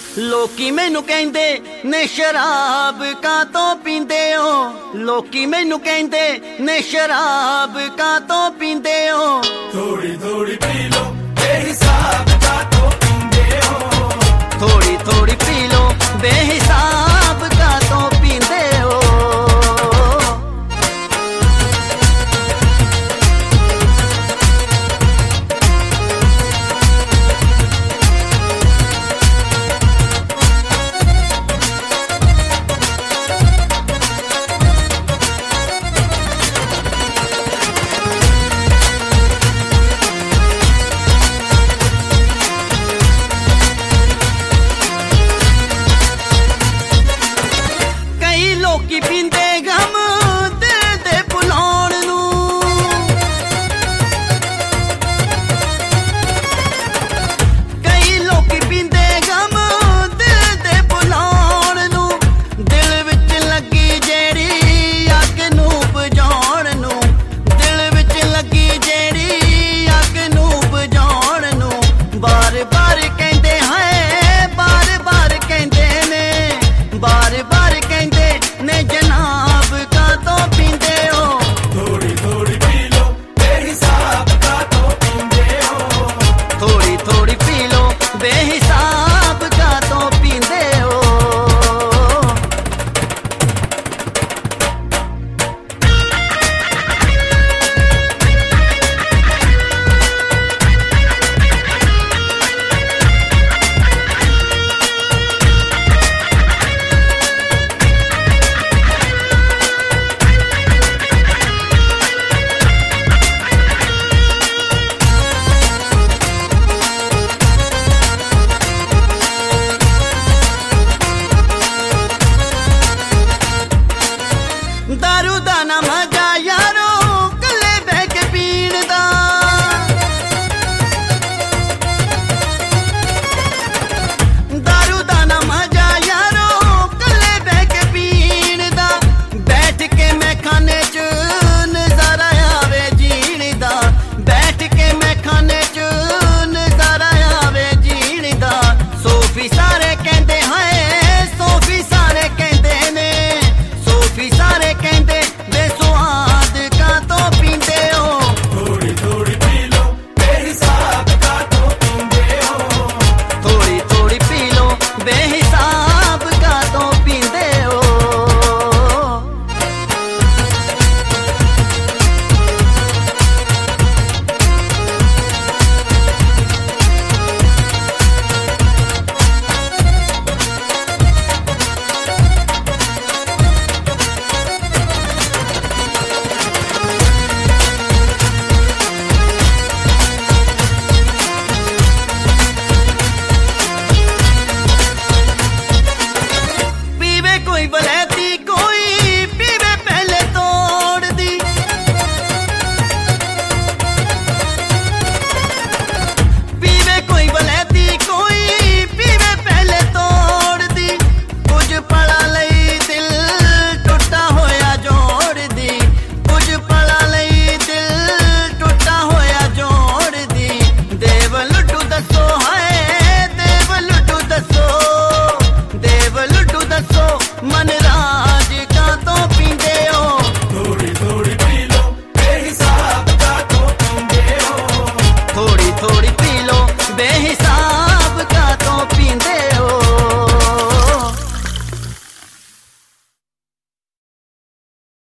लोकी मैनू कहंदे ने शराब कातों पींदे हो, लोकी मैनू कहंदे ने शराब कातों पींदे हो। थोड़ी थोड़ी पी लो बेहिसाब कातों पींदे हो, थोड़ी थोड़ी पी लो बेहिसाब कातों पींदे हो। लोकी पींदे गम दिल दे भुलाउण नूं, कई लोकी पींदे गम दिल दे भुलाउण नूं, दिल विच लगी जेड़ी अग नूं बुझाउण नूं, दिल विच लगी जेड़ी अग नूं बुझाउण नूं। बार बार कहंदे है, बार बार कहंदे ने, बार बार कहंदे ने जनाब कातों पींदे हो। थोड़ी थोड़ी पी लो बेहिसाब कातों पींदे हो, थोड़ी थोड़ी पी लो बेहिसाब कातों पींदे हो। दारू दा ना मजा यारो कल्ले बह के पीण दा, दारू दा ना मजा यारो कल्ले बह के पीण दा। बैठ के मैं खाने च नजारा आवे जीण दा, बैठ के मैं खाने च नजारा आवे जीण दा। सोफी सारे कहंदे हाय, सोफी सारे कहंदे ने, सोफी सारे कहंदे बेसुआद कातों पींदे हो। थोड़ी थोड़ी पी लो बेहिसाब कातों पींदे हो, थोड़ी थोड़ी पी लो बेहिसाब कातों पींदे हो। कोई बलैती कोई पीवे पहले तोड़ दी, पीवे कोई बलैती कोई पीवे पहले तोड़ दी। कुछ पड़ा लई दिल टुटा होया जोड़ दी, कुछ पड़ा लई दिल टुटा होया जोड़ दी। देव लुटू दसो है, देव लुटू दसो, देव लुटू दसो मन राज कातों पींदे हो। थोड़ी थोड़ी पी लो बेहिसाब कातों पींदे हो, थोड़ी थोड़ी पी लो बेहिसाब